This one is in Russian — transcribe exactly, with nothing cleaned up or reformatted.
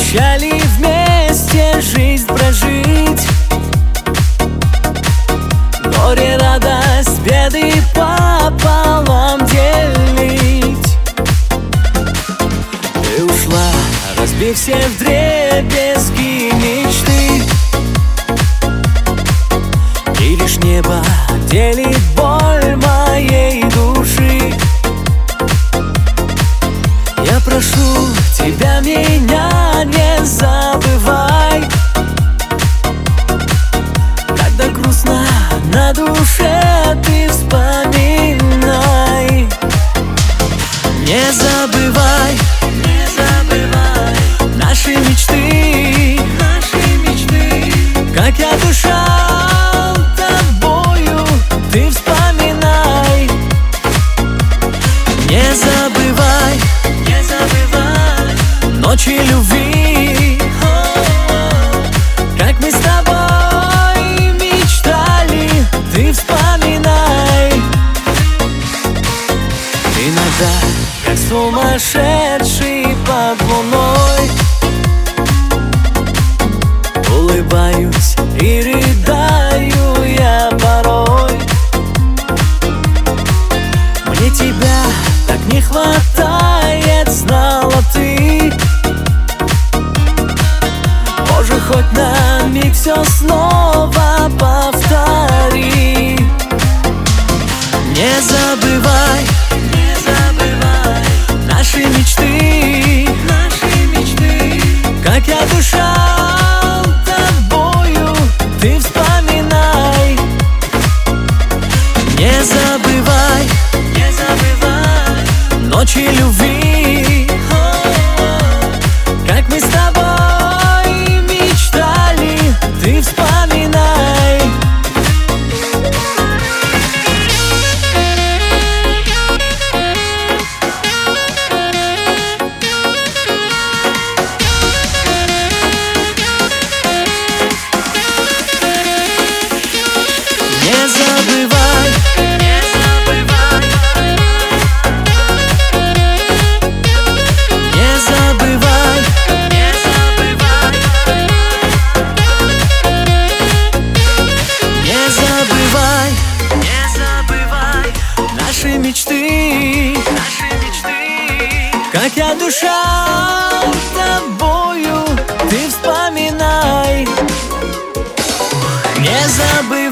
Обещали вместе жизнь прожить, горе, радость, беды пополам делить. Ты ушла, разбив все вдребезги мечты, и лишь небо делит боль моей души. Я прошу тебя, меня не забывай, когда грустно на душе, ты вспоминай. Не забывай, не забывай наши мечты, наши мечты. Как я дышал тобою, ты вспоминай. Не забывай, не забывай ночи любви, как мы с тобой мечтали, ты вспоминай. Иногда, как сумасшедший под луной, улыбаюсь и рыдаю я порой. Мне тебя так не хватает, знала ты. Боже, хоть на миг все снова повтори. Не забывай, не забывай наши мечты, наши мечты. Как я дышал тобою, ты вспоминай. Не забывай, не забывай ночи любви, как мы с тобой мечтали, ты вспоминай. Не забывай, не забывай, не забывай, не забывай, не забывай, не забывай наши мечты, наши мечты. Как я дышал тобою, ты вспоминай. Не забывай.